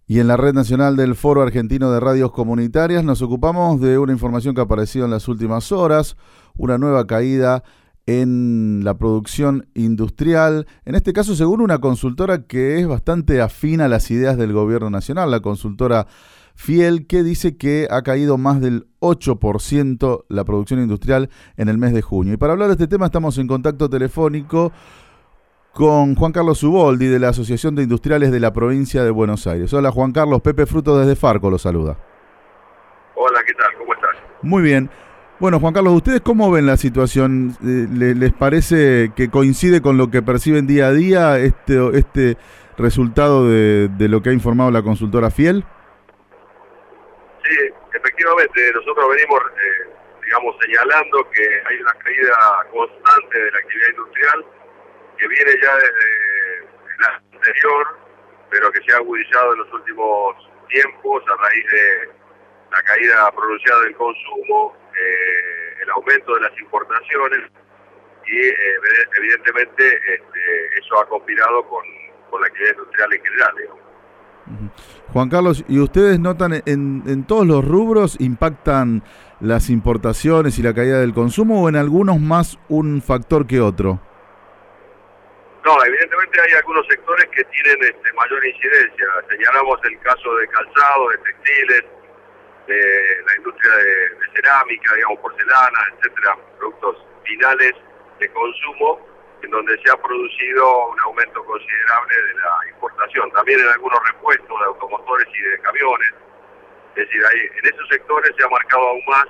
Y en la Red Nacional del Foro Argentino de Radios Comunitarias nos ocupamos de una información que ha aparecido en las últimas horas, una nueva caída en la producción industrial, en este caso según una consultora que es bastante afín a las ideas del gobierno nacional, la consultora Fiel, que dice que ha caído más del 8% la producción industrial en el mes de junio. Y para hablar de este tema estamos en contacto telefónico con Juan Carlos Uboldi de la Asociación de Industriales de la Provincia de Buenos Aires. Hola Juan Carlos, Pepe Fruto desde Farco lo saluda. Hola, ¿qué tal? ¿Cómo estás? Muy bien. Bueno, Juan Carlos, ¿ustedes cómo ven la situación? ¿Les parece que coincide con lo que perciben día a día este resultado de lo que ha informado la consultora Fiel? Sí, efectivamente, nosotros venimos, señalando que hay una caída constante de la actividad industrial que viene ya desde el año anterior, pero que se ha agudizado en los últimos tiempos a raíz de la caída pronunciada del consumo, el aumento de las importaciones y evidentemente eso ha conspirado con la actividad industrial en general, digamos. Juan Carlos, ¿y ustedes notan en todos los rubros impactan las importaciones y la caída del consumo o en algunos más un factor que otro? No, evidentemente hay algunos sectores que tienen mayor incidencia. Señalamos el caso de calzado, de textiles, de la industria de cerámica, digamos, porcelana, etcétera, productos finales de consumo, en donde se ha producido un aumento considerable de la importación. También en algunos repuestos de automotores y de camiones. Es decir, en esos sectores se ha marcado aún más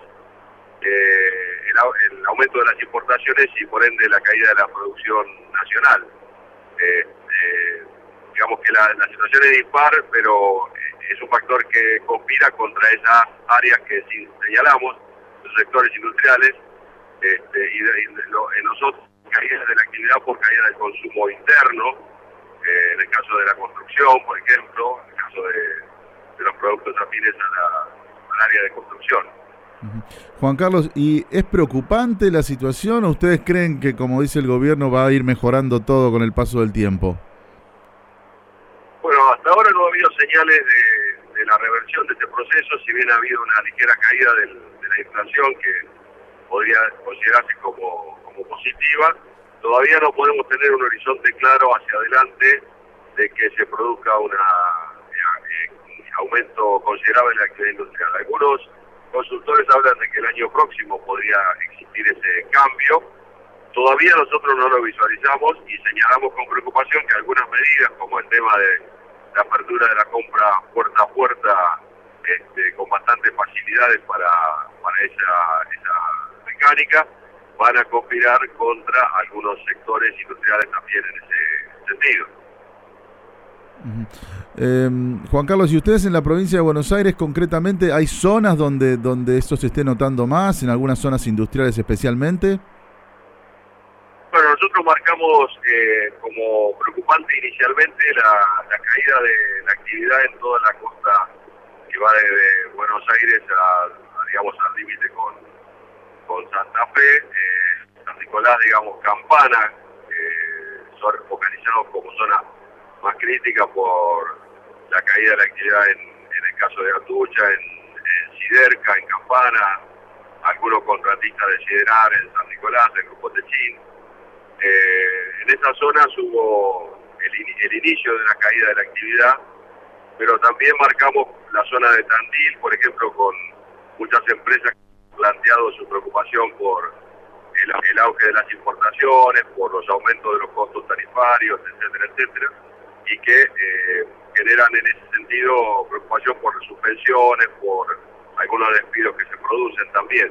el aumento de las importaciones y por ende la caída de la producción nacional. Digamos que la situación es dispar, pero es un factor que conspira contra esas áreas que señalamos, los sectores industriales, en nosotros caídas de la actividad por caída del consumo interno, en el caso de la construcción, por ejemplo, en el caso de los productos afines al área de construcción. Juan Carlos, ¿y es preocupante la situación o ustedes creen que, como dice el gobierno, va a ir mejorando todo con el paso del tiempo? Bueno, hasta ahora no ha habido señales de la reversión de este proceso, si bien ha habido una ligera caída de la inflación que podría considerarse como positiva, todavía no podemos tener un horizonte claro hacia adelante de que se produzca un aumento considerable de la actividad industrial. Algunos consultores hablan de que el año próximo podría existir ese cambio. Todavía nosotros no lo visualizamos y señalamos con preocupación que algunas medidas, como el tema de la apertura de la compra puerta a puerta, con bastantes facilidades para esa mecánica, van a conspirar contra algunos sectores industriales también en ese sentido. Juan Carlos, ¿y ustedes en la provincia de Buenos Aires concretamente hay zonas donde esto se esté notando más, en algunas zonas industriales especialmente? Bueno, nosotros marcamos como preocupante inicialmente la caída de la actividad en toda la costa que va desde Buenos Aires al límite con Santa Fe, San Nicolás, Campana, son focalizados como zona más crítica por la caída de la actividad en el caso de Atucha, en Siderca, en Campana, algunos contratistas de Siderar en San Nicolás, el Grupo Techín. En esas zonas hubo el inicio de la caída de la actividad, pero también marcamos la zona de Tandil, por ejemplo, con muchas empresas que han planteado su preocupación por el auge de las importaciones, por los aumentos de los costos tarifarios, etcétera, etcétera, y que generan en ese sentido preocupación por suspensiones, por algunos despidos que se producen también.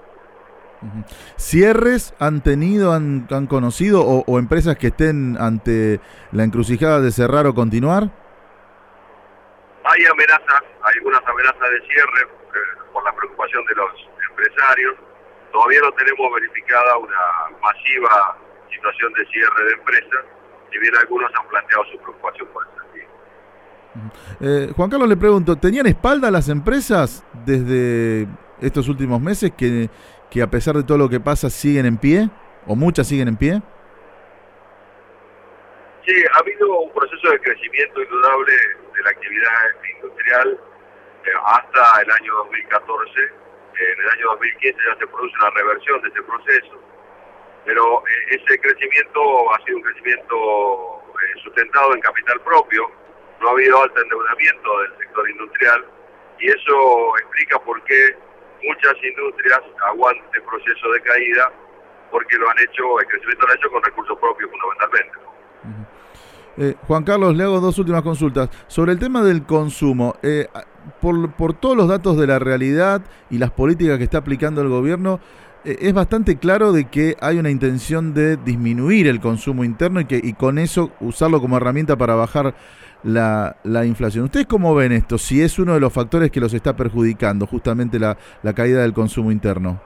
¿Cierres han tenido, han conocido o empresas que estén ante la encrucijada de cerrar o continuar? Hay amenazas, hay algunas amenazas de cierre por la preocupación de los empresarios. Todavía no tenemos verificada una masiva situación de cierre de empresas, si bien algunos han planteado su preocupación por ese sentido. Juan Carlos, le pregunto, ¿tenían espalda las empresas desde estos últimos meses que a pesar de todo lo que pasa siguen en pie? ¿O muchas siguen en pie? Sí, ha habido un proceso de crecimiento indudable de la actividad industrial hasta el año 2014. En el año 2015 ya se produce una reversión de ese proceso, pero ese crecimiento ha sido un crecimiento sustentado en capital propio, no ha habido alto endeudamiento del sector industrial, y eso explica por qué muchas industrias aguantan el proceso de caída, porque el crecimiento lo han hecho con recursos propios fundamentalmente. Juan Carlos, le hago dos últimas consultas. Sobre el tema del consumo, por todos los datos de la realidad y las políticas que está aplicando el gobierno, es bastante claro de que hay una intención de disminuir el consumo interno y con eso usarlo como herramienta para bajar la inflación. ¿Ustedes cómo ven esto? Si es uno de los factores que los está perjudicando, justamente la caída del consumo interno.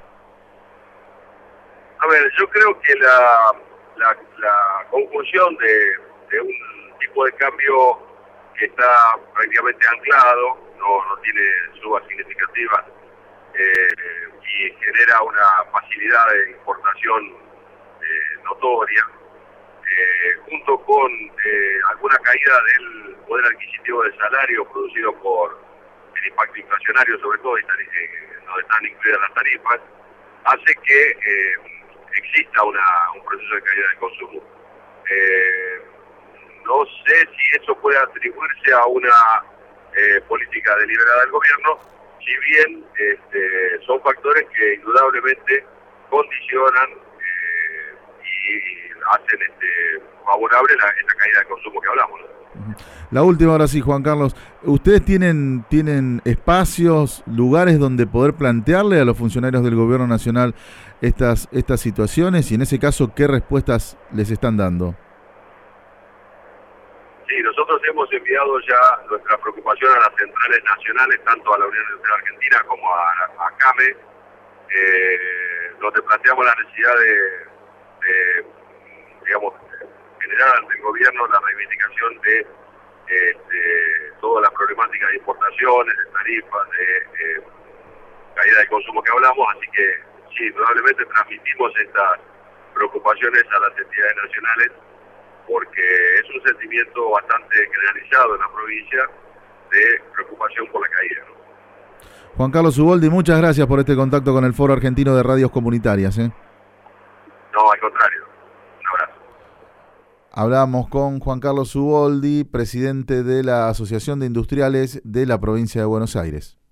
A ver, yo creo que la conjunción de un tipo de cambio que está prácticamente anclado, no tiene subas significativas, y genera una facilidad de importación notoria, junto con alguna caída del poder adquisitivo del salario producido por el impacto inflacionario, sobre todo donde están incluidas las tarifas, hace que exista un proceso de caída del consumo. No sé si eso puede atribuirse a una política deliberada del gobierno, si bien son factores que indudablemente condicionan y hacen favorable esta caída de consumo que hablamos, ¿no? La última, ahora sí, Juan Carlos. ¿Ustedes tienen espacios, lugares donde poder plantearle a los funcionarios del Gobierno Nacional estas situaciones? Y en ese caso, ¿qué respuestas les están dando? Sí, nosotros hemos enviado ya nuestra preocupación a las centrales nacionales, tanto a la Unión Industrial Argentina como a CAME, donde planteamos la necesidad de generar ante el gobierno la reivindicación de toda la problemática de importaciones, de tarifas, de caída de consumo que hablamos, así que sí, probablemente transmitimos estas preocupaciones a las entidades nacionales, porque es un sentimiento bastante generalizado en la provincia de preocupación por la caída, ¿no? Juan Carlos Uboldi, muchas gracias por este contacto con el Foro Argentino de Radios Comunitarias. No, al contrario. Un abrazo. Hablamos con Juan Carlos Uboldi, presidente de la Asociación de Industriales de la provincia de Buenos Aires.